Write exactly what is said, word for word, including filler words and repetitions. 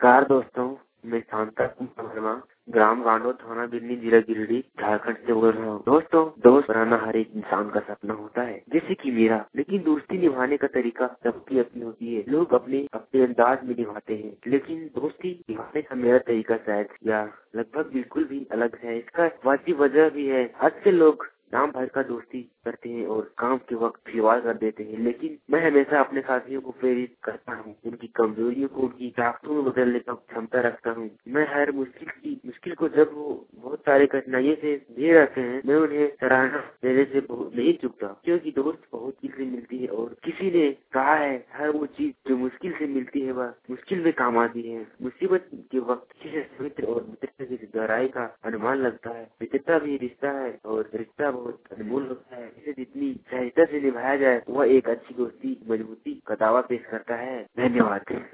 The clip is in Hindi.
नमस्कार दोस्तों, मैं शांता कुमार वर्मा ग्राम गांडो थाना बिन्नी जिला गिरिडीह झारखंड से बोल रहा हूँ। दोस्तों, दोस्त बनाना हर एक इंसान का सपना होता है, जैसे कि मेरा। लेकिन दोस्ती निभाने का तरीका सबकी अपनी होती है। लोग अपने अपने अंदाज में निभाते हैं, लेकिन दोस्ती निभाने का मेरा तरीका शायद या लगभग बिल्कुल भी अलग है। इसका वाजिब वजह भी है। अक्सर लोग नाम भर का दोस्ती करते हैं और काम के वक्त खिलवाड़ कर देते हैं, लेकिन मैं हमेशा अपने साथियों को प्रेरित करता हूँ। उनकी कमजोरियों को उनकी ताकतों में बदलने का क्षमता रखता हूँ। मैं हर मुश्किल की मुश्किल को जब वो बहुत सारे कठिनाइयों से झेल रहते हैं, मैं उन्हें सराहना देने से नहीं चुकता, क्योंकि दोस्त बहुत चीजें मिलती है और किसी ने कहा है हर वो चीज जो मुश्किल से मिलती है वह मुश्किल में काम आती है। मुसीबत के वक्त किसी से मित्र और मित्रता की गहराई का अनुमान लगता है। मित्रता भी रिश्ता है और रिश्ता बहुत अनमोल होता है। इसे जितनी सहजता से निभाया जाए वह एक अच्छी दोस्ती मजबूती का दावा पेश करता है। धन्यवाद।